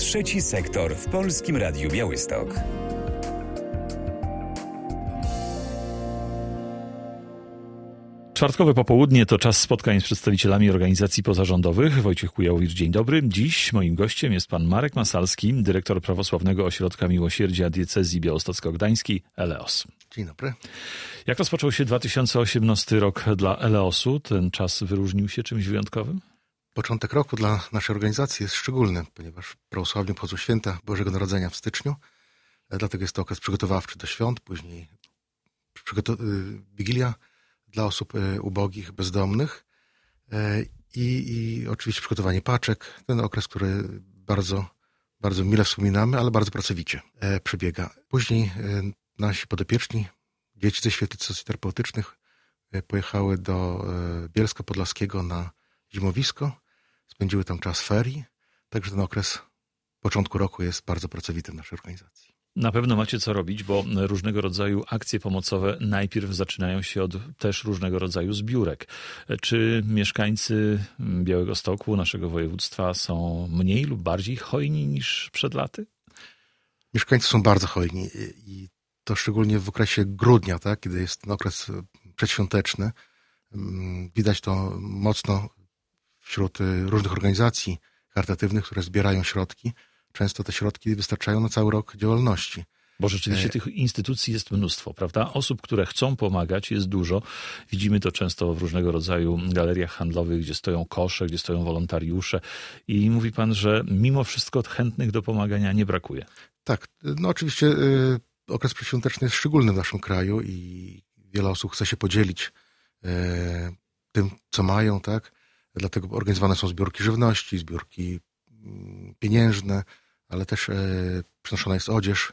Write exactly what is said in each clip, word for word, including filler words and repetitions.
Trzeci sektor w Polskim Radiu Białystok. Czwartkowe popołudnie to czas spotkań z przedstawicielami organizacji pozarządowych. Wojciech Kujałowicz, dzień dobry. Dziś moim gościem jest pan Marek Masalski, dyrektor Prawosławnego Ośrodka Miłosierdzia Diecezji Białostocko-Gdańskiej Eleos. Dzień dobry. Jak rozpoczął się dwa tysiące osiemnasty rok dla Eleosu? Ten czas wyróżnił się czymś wyjątkowym? Początek roku dla naszej organizacji jest szczególny, ponieważ prawosławni obchodzą święta Bożego Narodzenia w styczniu. Dlatego jest to okres przygotowawczy do świąt, później przygotow- Wigilia dla osób ubogich, bezdomnych i, i oczywiście przygotowanie paczek. Ten okres, który bardzo, bardzo mile wspominamy, ale bardzo pracowicie przebiega. Później nasi podopieczni, dzieci ze świetlic socjoterapeutycznych pojechały do Bielska Podlaskiego na zimowisko, spędziły tam czas ferii, także ten okres początku roku jest bardzo pracowity w naszej organizacji. Na pewno macie co robić, bo różnego rodzaju akcje pomocowe najpierw zaczynają się od też różnego rodzaju zbiórek. Czy mieszkańcy Białegostoku, naszego województwa, są mniej lub bardziej hojni niż przed laty? Mieszkańcy są bardzo hojni i to szczególnie w okresie grudnia, tak, kiedy jest ten okres przedświąteczny. Widać to mocno wśród różnych organizacji charytatywnych, które zbierają środki. Często te środki wystarczają na cały rok działalności. Bo rzeczywiście tych instytucji jest mnóstwo, prawda? Osób, które chcą pomagać, jest dużo. Widzimy to często w różnego rodzaju galeriach handlowych, gdzie stoją kosze, gdzie stoją wolontariusze. I mówi pan, że mimo wszystko chętnych do pomagania nie brakuje. Tak, no oczywiście y, okres przedświąteczny jest szczególny w naszym kraju i wiele osób chce się podzielić y, tym, co mają, tak? Dlatego organizowane są zbiórki żywności, zbiórki y, pieniężne, ale też e, przynoszona jest odzież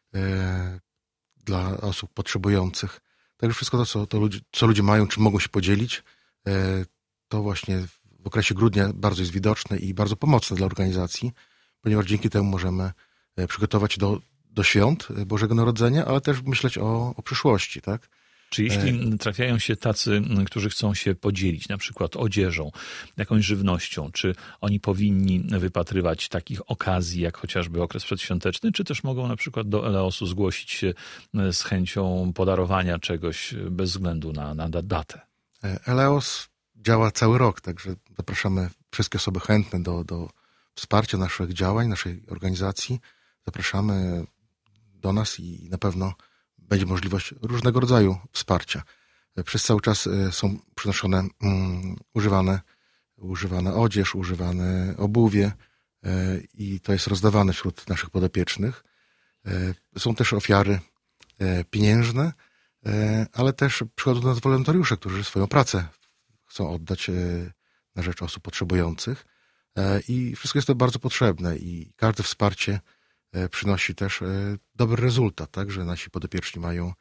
e, dla osób potrzebujących. Także wszystko to, co, to ludzie, co ludzie mają, czym mogą się podzielić, e, to właśnie w okresie grudnia bardzo jest widoczne i bardzo pomocne dla organizacji, ponieważ dzięki temu możemy e, przygotować do, do świąt Bożego Narodzenia, ale też myśleć o, o przyszłości, tak? Czy jeśli trafiają się tacy, którzy chcą się podzielić, na przykład odzieżą, jakąś żywnością, czy oni powinni wypatrywać takich okazji, jak chociażby okres przedświąteczny, czy też mogą na przykład do Eleosu zgłosić się z chęcią podarowania czegoś bez względu na, na datę? Eleos działa cały rok, także zapraszamy wszystkie osoby chętne do, do wsparcia naszych działań, naszej organizacji. Zapraszamy do nas i na pewno będzie możliwość różnego rodzaju wsparcia. Przez cały czas są przynoszone um, używane, używane odzież, używane obuwie e, i to jest rozdawane wśród naszych podopiecznych. E, są też ofiary e, pieniężne, e, ale też przychodzą do nas wolontariusze, którzy swoją pracę chcą oddać e, na rzecz osób potrzebujących e, i wszystko jest to bardzo potrzebne i każde wsparcie przynosi też dobry rezultat, tak, że nasi podopieczni mają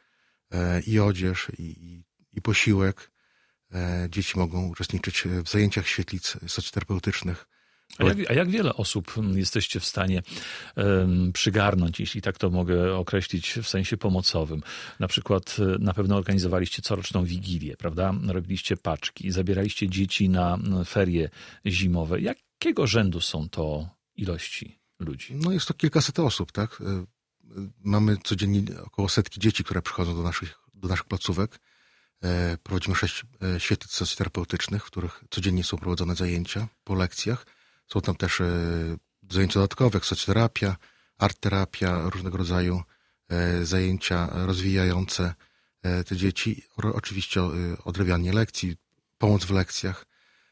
i odzież, i, i posiłek. Dzieci mogą uczestniczyć w zajęciach świetlic socjoterapeutycznych. A jak, a jak wiele osób jesteście w stanie um, przygarnąć, jeśli tak to mogę określić w sensie pomocowym? Na przykład na pewno organizowaliście coroczną Wigilię, prawda? Robiliście paczki, zabieraliście dzieci na ferie zimowe. Jakiego rzędu są to ilości ludzi? No jest to kilkaset osób, tak? Mamy codziennie około setki dzieci, które przychodzą do naszych, do naszych placówek. Prowadzimy sześć świetlic socjoterapeutycznych, w których codziennie są prowadzone zajęcia po lekcjach. Są tam też zajęcia dodatkowe, jak socjoterapia, artterapia, różnego rodzaju zajęcia rozwijające te dzieci. Oczywiście odrabianie lekcji, pomoc w lekcjach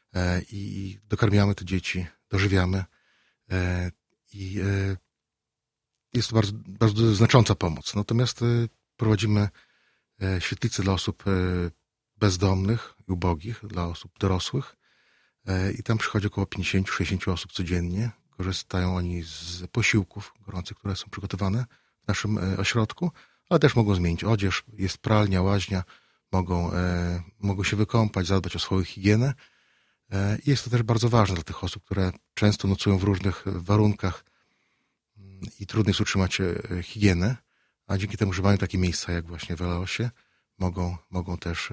i dokarmiamy te dzieci, dożywiamy. I jest to bardzo, bardzo znacząca pomoc. Natomiast prowadzimy świetlice dla osób bezdomnych i ubogich, dla osób dorosłych i tam przychodzi około pięćdziesiąt do sześćdziesięciu osób codziennie. Korzystają oni z posiłków gorących, które są przygotowane w naszym ośrodku, ale też mogą zmienić odzież, jest pralnia, łaźnia, mogą, mogą się wykąpać, zadbać o swoją higienę. I jest to też bardzo ważne dla tych osób, które często nocują w różnych warunkach i trudno jest utrzymać higienę, a dzięki temu, że mają takie miejsca jak właśnie w Eleosie, mogą, mogą też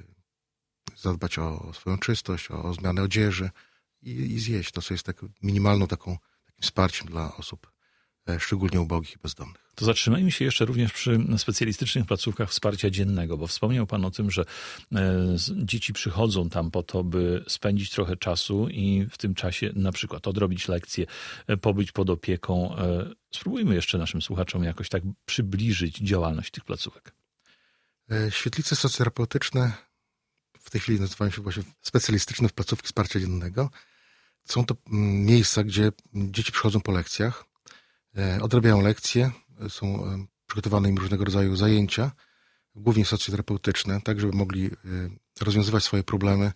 zadbać o swoją czystość, o zmianę odzieży i, i zjeść to, co jest tak minimalną taką takim wsparciem dla osób szczególnie ubogich i bezdomnych. To zatrzymajmy się jeszcze również przy specjalistycznych placówkach wsparcia dziennego, bo wspomniał Pan o tym, że dzieci przychodzą tam po to, by spędzić trochę czasu i w tym czasie na przykład odrobić lekcje, pobyć pod opieką. Spróbujmy jeszcze naszym słuchaczom jakoś tak przybliżyć działalność tych placówek. Świetlice socjoterapeutyczne w tej chwili nazywają się właśnie specjalistyczne placówki wsparcia dziennego. Są to miejsca, gdzie dzieci przychodzą po lekcjach, odrabiają lekcje, są przygotowane im różnego rodzaju zajęcia, głównie socjoterapeutyczne, tak żeby mogli rozwiązywać swoje problemy,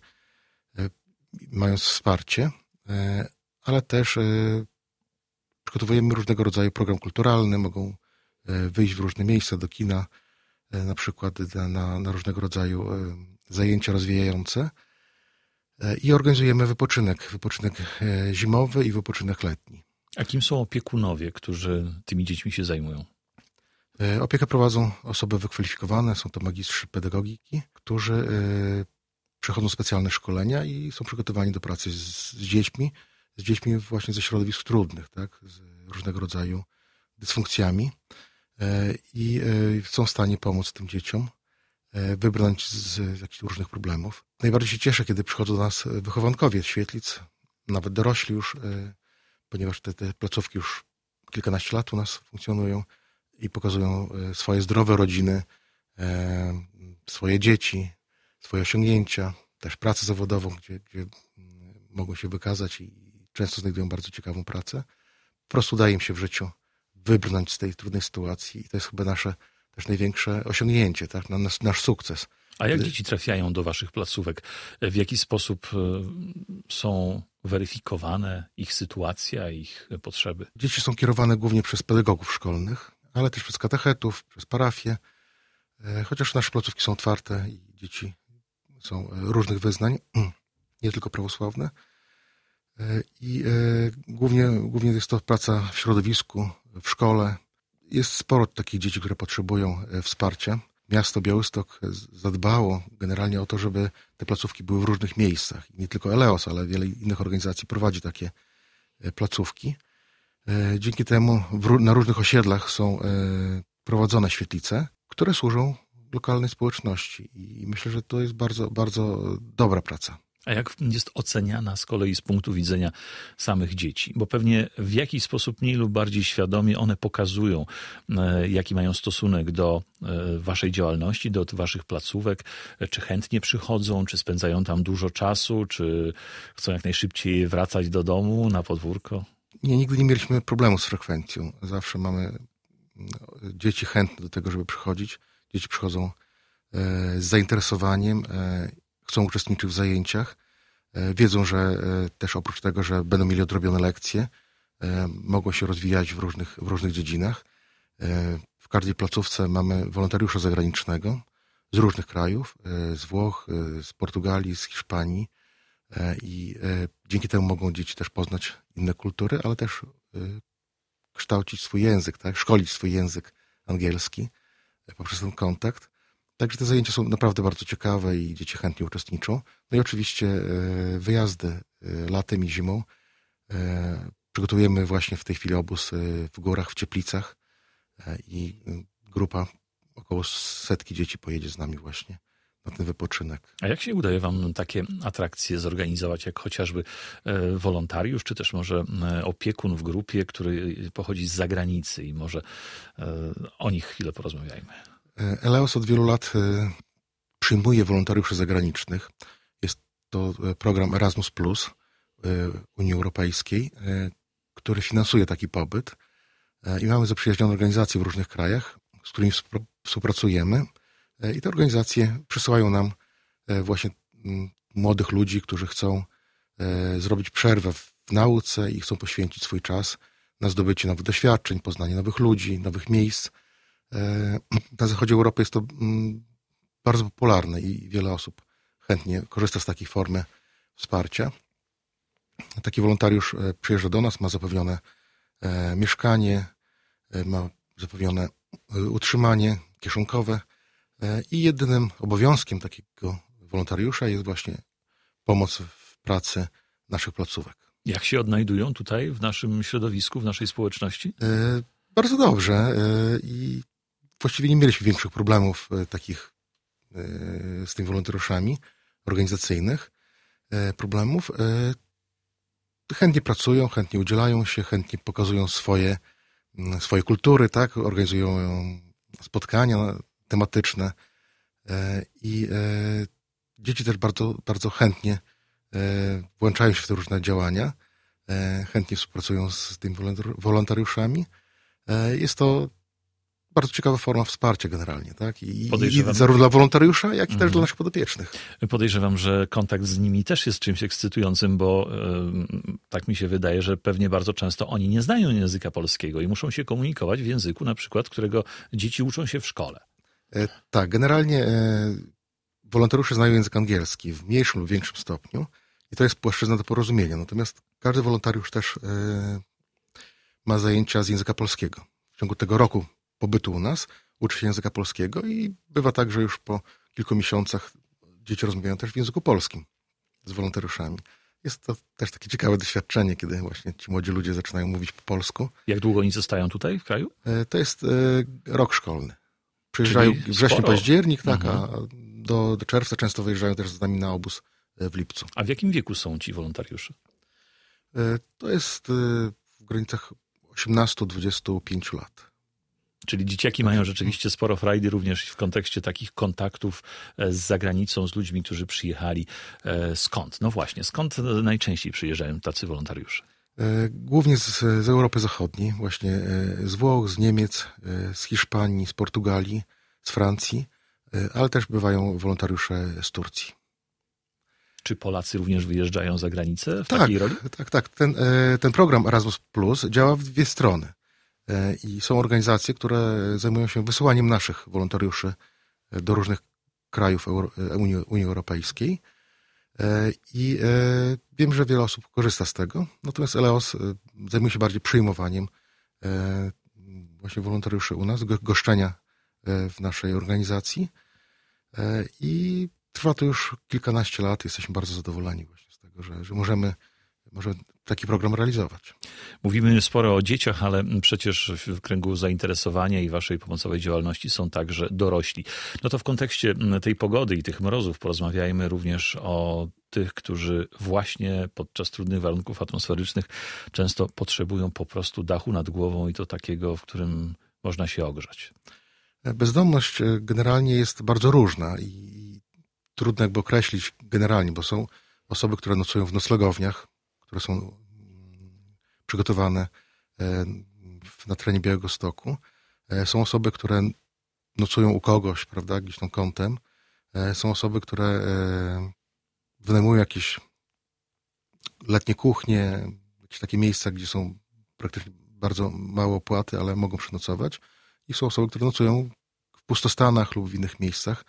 mając wsparcie, ale też przygotowujemy różnego rodzaju program kulturalny, mogą wyjść w różne miejsca, do kina, na przykład na, na różnego rodzaju zajęcia rozwijające i organizujemy wypoczynek, wypoczynek zimowy i wypoczynek letni. A kim są opiekunowie, którzy tymi dziećmi się zajmują? Opiekę prowadzą osoby wykwalifikowane, są to magistrzy pedagogiki, którzy przechodzą specjalne szkolenia i są przygotowani do pracy z, z dziećmi, z dziećmi właśnie ze środowisk trudnych, tak, z różnego rodzaju dysfunkcjami i są w stanie pomóc tym dzieciom wybrnąć z jakichś różnych problemów. Najbardziej się cieszę, kiedy przychodzą do nas wychowankowie świetlic, nawet dorośli już, ponieważ te, te placówki już kilkanaście lat u nas funkcjonują i pokazują swoje zdrowe rodziny, swoje dzieci, swoje osiągnięcia, też pracę zawodową, gdzie, gdzie mogą się wykazać i często znajdują bardzo ciekawą pracę. Po prostu udaje im się w życiu wybrnąć z tej trudnej sytuacji i to jest chyba nasze też największe osiągnięcie, tak? Nasz, nasz sukces. A jak dzieci trafiają do waszych placówek? W jaki sposób są weryfikowane ich sytuacja, ich potrzeby? Dzieci są kierowane głównie przez pedagogów szkolnych, ale też przez katechetów, przez parafię, chociaż nasze placówki są otwarte i dzieci są różnych wyznań, nie tylko prawosławne. I głównie, głównie jest to praca w środowisku, w szkole. Jest sporo takich dzieci, które potrzebują wsparcia. Miasto Białystok zadbało generalnie o to, żeby te placówki były w różnych miejscach. I nie tylko Eleos, ale wiele innych organizacji prowadzi takie placówki. Dzięki temu na różnych osiedlach są prowadzone świetlice, które służą lokalnej społeczności. I myślę, że to jest bardzo, bardzo dobra praca. A jak jest oceniana z kolei z punktu widzenia samych dzieci? Bo pewnie w jakiś sposób mniej lub bardziej świadomie one pokazują, jaki mają stosunek do waszej działalności, do waszych placówek, czy chętnie przychodzą, czy spędzają tam dużo czasu, czy chcą jak najszybciej wracać do domu, na podwórko? Nie, nigdy nie mieliśmy problemu z frekwencją. Zawsze mamy dzieci chętne do tego, żeby przychodzić. Dzieci przychodzą z zainteresowaniem, chcą uczestniczyć w zajęciach, wiedzą, że też oprócz tego, że będą mieli odrobione lekcje, mogą się rozwijać w różnych, w różnych dziedzinach. W każdej placówce mamy wolontariusza zagranicznego z różnych krajów, z Włoch, z Portugalii, z Hiszpanii i dzięki temu mogą dzieci też poznać inne kultury, ale też kształcić swój język, tak? Szkolić swój język angielski poprzez ten kontakt. Także te zajęcia są naprawdę bardzo ciekawe i dzieci chętnie uczestniczą. No i oczywiście wyjazdy latem i zimą. Przygotujemy właśnie w tej chwili obóz w górach, w Cieplicach i grupa około setki dzieci pojedzie z nami właśnie na ten wypoczynek. A jak się udaje wam takie atrakcje zorganizować, jak chociażby wolontariusz, czy też może opiekun w grupie, który pochodzi z zagranicy i może o nich chwilę porozmawiajmy. Eleos od wielu lat przyjmuje wolontariuszy zagranicznych. Jest to program Erasmus plus Unii Europejskiej, który finansuje taki pobyt. I mamy zaprzyjaźnione organizacje w różnych krajach, z którymi współpracujemy. I te organizacje przysyłają nam właśnie młodych ludzi, którzy chcą zrobić przerwę w nauce i chcą poświęcić swój czas na zdobycie nowych doświadczeń, poznanie nowych ludzi, nowych miejsc. Na zachodzie Europy jest to bardzo popularne i wiele osób chętnie korzysta z takiej formy wsparcia. Taki wolontariusz przyjeżdża do nas, ma zapewnione mieszkanie, ma zapewnione utrzymanie kieszonkowe i jedynym obowiązkiem takiego wolontariusza jest właśnie pomoc w pracy naszych placówek. Jak się odnajdują tutaj w naszym środowisku, w naszej społeczności? E, bardzo dobrze e, i właściwie nie mieliśmy większych problemów e, takich e, z tymi wolontariuszami organizacyjnych, e, problemów. E, chętnie pracują, chętnie udzielają się, chętnie pokazują swoje, swoje kultury, tak? Organizują spotkania tematyczne e, i e, dzieci też bardzo, bardzo chętnie włączają się w te różne działania, chętnie współpracują z tymi wolontariuszami. Jest to bardzo ciekawa forma wsparcia generalnie, tak? I, i zarówno dla wolontariusza, jak i mm. też dla naszych podopiecznych. Podejrzewam, że kontakt z nimi też jest czymś ekscytującym, bo yy, tak mi się wydaje, że pewnie bardzo często oni nie znają języka polskiego i muszą się komunikować w języku, na przykład, którego dzieci uczą się w szkole. E, tak, generalnie e, wolontariusze znają język angielski w mniejszym lub większym stopniu i to jest płaszczyzna do porozumienia. Natomiast każdy wolontariusz też e, ma zajęcia z języka polskiego. W ciągu tego roku pobytu u nas uczy się języka polskiego i bywa tak, że już po kilku miesiącach dzieci rozmawiają też w języku polskim z wolontariuszami. Jest to też takie ciekawe doświadczenie, kiedy właśnie ci młodzi ludzie zaczynają mówić po polsku. Jak długo oni zostają tutaj w kraju? E, to jest e, rok szkolny. Przyjeżdżają wrzesień, październik, tak, mhm. a do, do czerwca często wyjeżdżają też z nami na obóz w lipcu. A w jakim wieku są ci wolontariusze? To jest w granicach osiemnaście do dwudziestu pięciu lat. Czyli dzieciaki mają rzeczywiście sporo frajdy również w kontekście takich kontaktów z zagranicą, z ludźmi, którzy przyjechali. Skąd? No właśnie, skąd najczęściej przyjeżdżają tacy wolontariusze? Głównie z, z Europy Zachodniej, właśnie z Włoch, z Niemiec, z Hiszpanii, z Portugalii, z Francji, ale też bywają wolontariusze z Turcji. Czy Polacy również wyjeżdżają za granicę w tak, takiej roli? Tak, tak. Ten, ten program Erasmus Plus działa w dwie strony. I są organizacje, które zajmują się wysyłaniem naszych wolontariuszy do różnych krajów Unii, Unii Europejskiej. I wiem, że wiele osób korzysta z tego. Natomiast Eleos zajmuje się bardziej przyjmowaniem właśnie wolontariuszy u nas, goszczenia w naszej organizacji. I trwa to już kilkanaście lat. Jesteśmy bardzo zadowoleni właśnie z tego, że, że możemy, możemy taki program realizować. Mówimy sporo o dzieciach, ale przecież w kręgu zainteresowania i waszej pomocowej działalności są także dorośli. No to w kontekście tej pogody i tych mrozów porozmawiajmy również o tych, którzy właśnie podczas trudnych warunków atmosferycznych często potrzebują po prostu dachu nad głową i to takiego, w którym można się ogrzać. Bezdomność generalnie jest bardzo różna i trudno jakby określić generalnie, bo są osoby, które nocują w noclegowniach, które są przygotowane na terenie Białegostoku. Są osoby, które nocują u kogoś, prawda, gdzieś tam kątem. Są osoby, które wynajmują jakieś letnie kuchnie, jakieś takie miejsca, gdzie są praktycznie bardzo małe opłaty, ale mogą przenocować. I są osoby, które nocują w pustostanach lub w innych miejscach.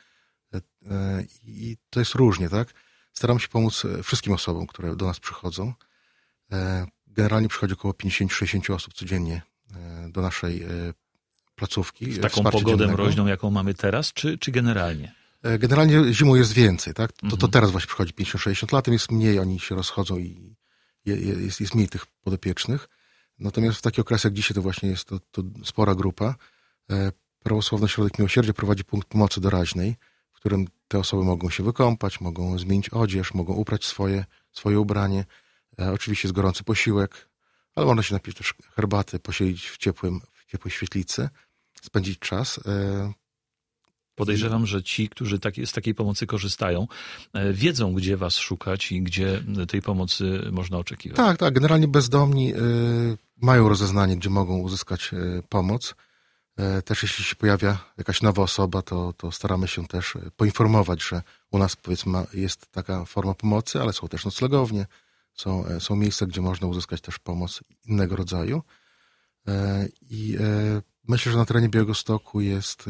I to jest różnie, tak? Staram się pomóc wszystkim osobom, które do nas przychodzą. Generalnie przychodzi około pięćdziesiąt do sześćdziesięciu osób codziennie do naszej placówki. W taką pogodę dziennego. Mroźną, jaką mamy teraz, czy, czy generalnie? Generalnie zimą jest więcej, tak? To, Mhm. to teraz właśnie przychodzi pięćdziesiąt do sześćdziesięciu, latem jest mniej, oni się rozchodzą i jest, jest mniej tych podopiecznych. Natomiast w taki okres jak dzisiaj to właśnie jest to, to spora grupa. Prawosławny Ośrodek Miłosierdzia prowadzi punkt pomocy doraźnej, w którym te osoby mogą się wykąpać, mogą zmienić odzież, mogą uprać swoje, swoje ubranie. E, oczywiście jest gorący posiłek, ale można się napić też herbaty, posiedzieć w, ciepłym, w ciepłej świetlicy, spędzić czas. E, Podejrzewam, że ci, którzy tak, z takiej pomocy korzystają, e, wiedzą, gdzie was szukać i gdzie tej pomocy można oczekiwać. Tak, tak. Generalnie bezdomni e, mają rozeznanie, gdzie mogą uzyskać e, pomoc. Też jeśli się pojawia jakaś nowa osoba, to, to staramy się też poinformować, że u nas powiedzmy jest taka forma pomocy, ale są też noclegownie, są, są miejsca, gdzie można uzyskać też pomoc innego rodzaju. I myślę, że na terenie Białegostoku jest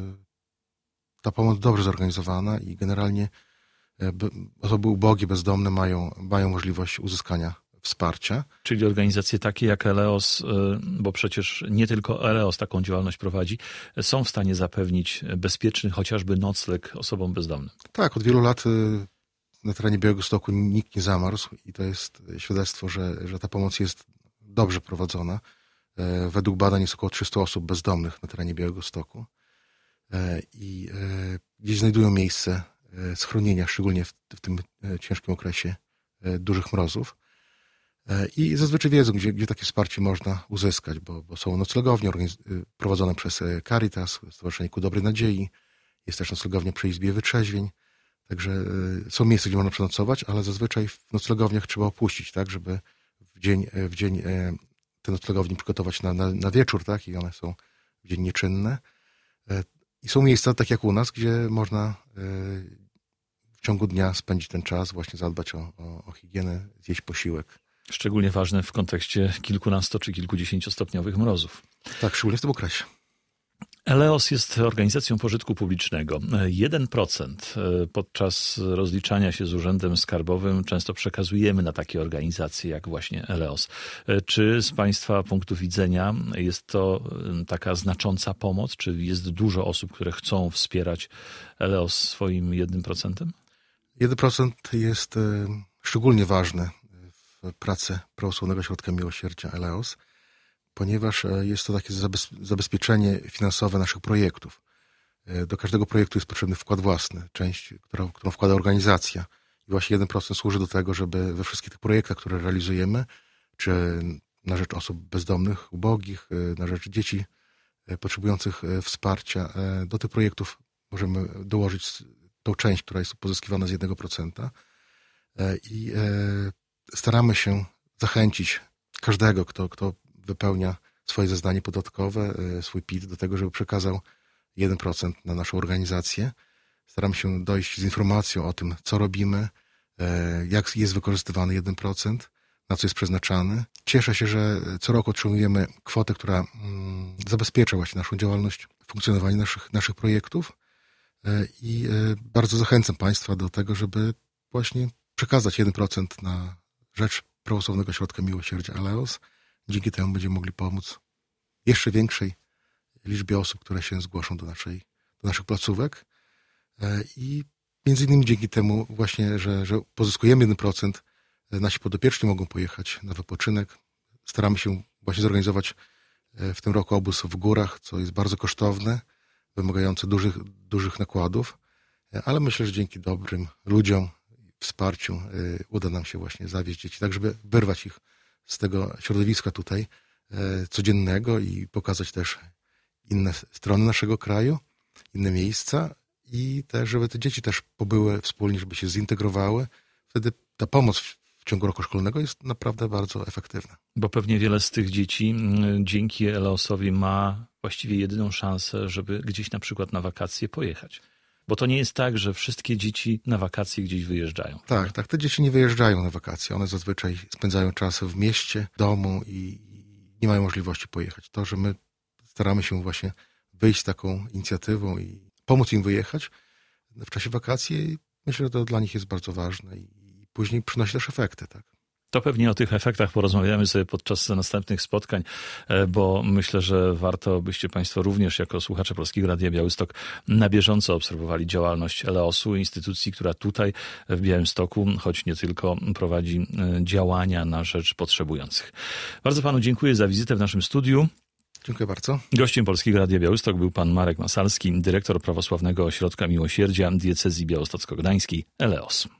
ta pomoc dobrze zorganizowana i generalnie osoby ubogie, bezdomne mają, mają możliwość uzyskania wsparcia. Czyli organizacje takie jak Eleos, bo przecież nie tylko Eleos taką działalność prowadzi, są w stanie zapewnić bezpieczny chociażby nocleg osobom bezdomnym. Tak, od wielu lat na terenie Białegostoku nikt nie zamarzł i to jest świadectwo, że, że ta pomoc jest dobrze prowadzona. Według badań jest około trzysta osób bezdomnych na terenie Białegostoku i gdzieś znajdują miejsce schronienia, szczególnie w, w tym ciężkim okresie dużych mrozów. I zazwyczaj wiedzą, gdzie, gdzie takie wsparcie można uzyskać, bo, bo są noclegownie prowadzone przez Caritas, Stowarzyszenie Ku Dobrej Nadziei, jest też noclegownia przy Izbie Wytrzeźwień, także są miejsca, gdzie można przenocować, ale zazwyczaj w noclegowniach trzeba opuścić, tak, żeby w dzień, w dzień te noclegownie przygotować na, na, na wieczór, tak, i one są w dzień nieczynne. I są miejsca, tak jak u nas, gdzie można w ciągu dnia spędzić ten czas, właśnie zadbać o, o, o higienę, zjeść posiłek. Szczególnie ważne w kontekście kilkunasto czy kilkudziesięciostopniowych mrozów. Tak, szczególnie w tym okresie. Eleos jest organizacją pożytku publicznego. jeden procent podczas rozliczania się z Urzędem Skarbowym często przekazujemy na takie organizacje jak właśnie Eleos. Czy z Państwa punktu widzenia jest to taka znacząca pomoc? Czy jest dużo osób, które chcą wspierać Eleos swoim jednym procentem? jeden procent jest szczególnie ważny w pracy Prawosławnego Ośrodka Miłosierdzia Eleos, ponieważ jest to takie zabezpieczenie finansowe naszych projektów. Do każdego projektu jest potrzebny wkład własny, część, którą, którą wkłada organizacja. I właśnie jeden procent służy do tego, żeby we wszystkich tych projektach, które realizujemy, czy na rzecz osób bezdomnych, ubogich, na rzecz dzieci potrzebujących wsparcia, do tych projektów możemy dołożyć tą część, która jest pozyskiwana z jednego procenta. I staramy się zachęcić każdego, kto, kto wypełnia swoje zeznanie podatkowe, swój P I T, do tego, żeby przekazał jeden procent na naszą organizację. Staramy się dojść z informacją o tym, co robimy, jak jest wykorzystywany jeden procent, na co jest przeznaczany. Cieszę się, że co roku otrzymujemy kwotę, która zabezpiecza właśnie naszą działalność, funkcjonowanie naszych, naszych projektów i bardzo zachęcam Państwa do tego, żeby właśnie przekazać jeden procent na rzecz Prawosławnego Ośrodka Miłosierdzia Eleos. Dzięki temu będziemy mogli pomóc jeszcze większej liczbie osób, które się zgłoszą do, naszej, do naszych placówek. I między innymi dzięki temu właśnie, że, że pozyskujemy jeden procent, nasi podopieczni mogą pojechać na wypoczynek. Staramy się właśnie zorganizować w tym roku obóz w górach, co jest bardzo kosztowne, wymagające dużych, dużych nakładów, ale myślę, że dzięki dobrym ludziom, wsparciu uda nam się właśnie zawieźć dzieci, tak żeby wyrwać ich z tego środowiska tutaj codziennego i pokazać też inne strony naszego kraju, inne miejsca i też, żeby te dzieci też pobyły wspólnie, żeby się zintegrowały. Wtedy ta pomoc w ciągu roku szkolnego jest naprawdę bardzo efektywna. Bo pewnie wiele z tych dzieci dzięki Eleosowi ma właściwie jedyną szansę, żeby gdzieś na przykład na wakacje pojechać. Bo to nie jest tak, że wszystkie dzieci na wakacje gdzieś wyjeżdżają. Tak, tak. Te dzieci nie wyjeżdżają na wakacje. One zazwyczaj spędzają czas w mieście, domu i nie mają możliwości pojechać. To, że my staramy się właśnie wyjść z taką inicjatywą i pomóc im wyjechać w czasie wakacji, myślę, że to dla nich jest bardzo ważne i później przynosi też efekty, tak. To pewnie o tych efektach porozmawiamy sobie podczas następnych spotkań, bo myślę, że warto byście Państwo również jako słuchacze Polskiego Radia Białystok na bieżąco obserwowali działalność Eleosu, instytucji, która tutaj w Białymstoku, choć nie tylko, prowadzi działania na rzecz potrzebujących. Bardzo Panu dziękuję za wizytę w naszym studiu. Dziękuję bardzo. Gościem Polskiego Radia Białystok był pan Marek Masalski, dyrektor Prawosławnego Ośrodka Miłosierdzia Diecezji Białostocko-Gdańskiej Eleos.